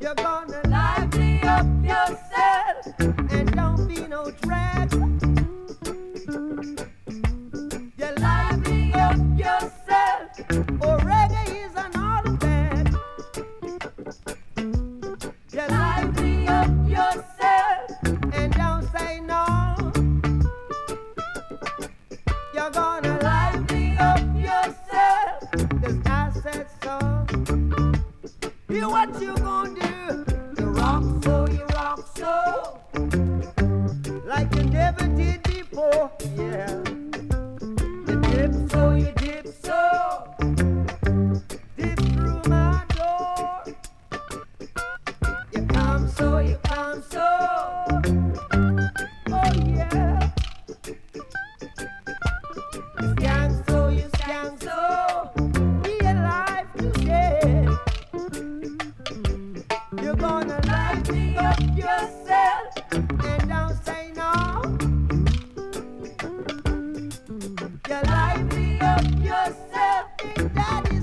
You're gonna lively up yourself and don't be no drag. You lively up yourself, or reggae is an automatic. You lively up yourself and don't say no. You're gonna lively up yourself, 'cause I said so. You what you gonna do? You rock so, like you never did before, yeah. You dip so, dip through my door. You come so, oh yeah. You skank so, be alive today. You're gonna lighten up yourself and don't say no. You lighten up yourself, and that is